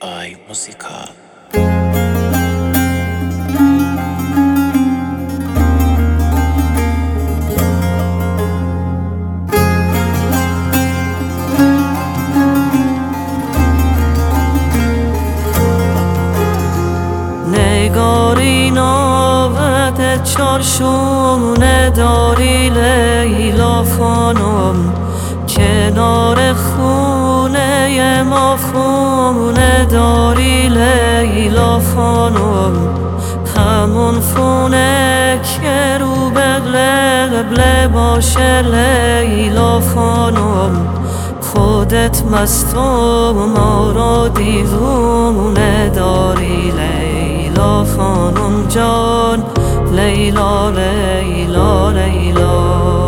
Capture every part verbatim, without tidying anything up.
آی موسیقا. نگاری ناوت چارشونه داری لیلا خانم، کنار خونه ما خونه داری لیلا خانم، همون خونه که رو بغل قبله باشه لیلا خانم، خودت مست و ما را دیوونه داری لیلا خانم جان، لیلا لیلا لیلا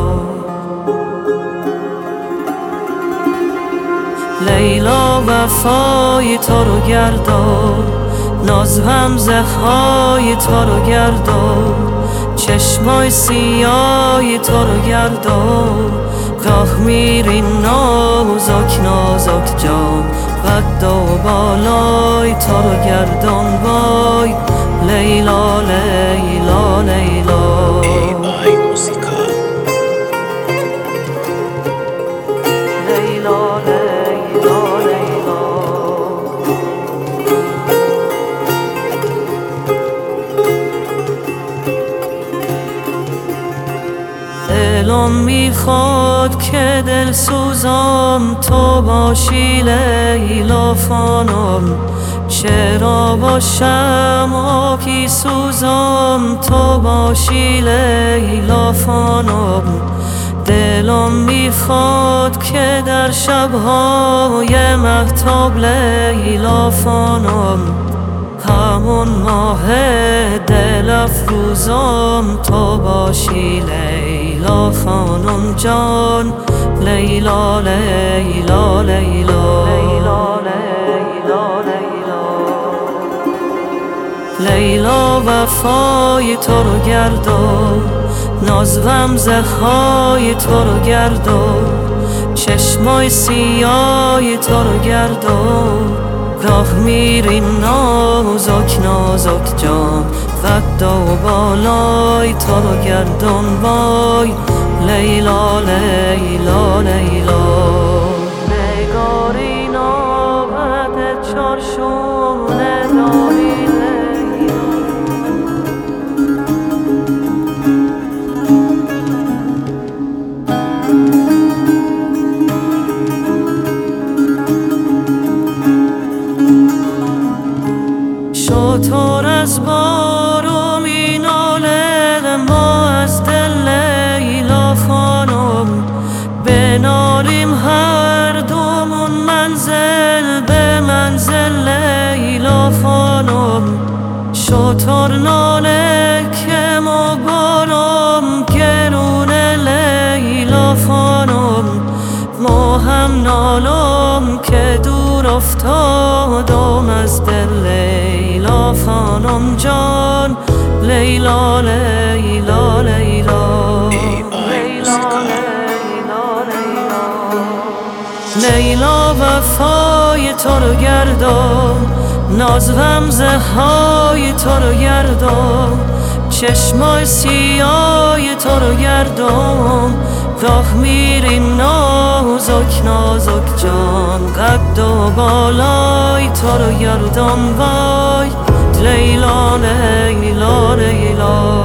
لیلا وفای تو رو گردان، ناز هم زخای تو رو گردان، چشمای سیای تو رو گردان، راه میری نازک نازک جان، قد و بالای تو رو گردان وای، لیلا لیلا لیلا آی موسیقا. لیلا لیلا لیلا دلم میخواد که دل سوزم تو باشی لیلا خانم، چرا باشم آکی سوزم تو باشی لیلا خانم، دلم میخواد که در شبهای مهتاب لیلا خانم، همون ماه دل افروزم تو باشی لیلا خانم جان، لیلا لیلا لیلا لیلا لیلا لیلا وفای تو رو گردان، ناز غم زخای تو رو گردان، چشمای سیای تو رو گردان، راه میری نازک نازک جان، قد و بالای تو رو گردان وای، لیلا لیلا لیلا نگاری ناوت چارشونه داری شطور از بارو میناله ما از دل لیلا خانم، بنالیم هر دومون منزل به منزل لیلا خانم، شطور ناله که ما بارم گرونه لیلا خانم، ما هم نالم که دور افتادم از دل لیلا خانم جان، لیلا لیلا لیلا لیلا لیلا وفای تو رو گردان، ناز غم زخای تو رو گردان، چشمای سیای تو رو گردان، راه میری نازک نازک جان، قد و بالای تو رو گردان وای، لیلا لیلا لیلا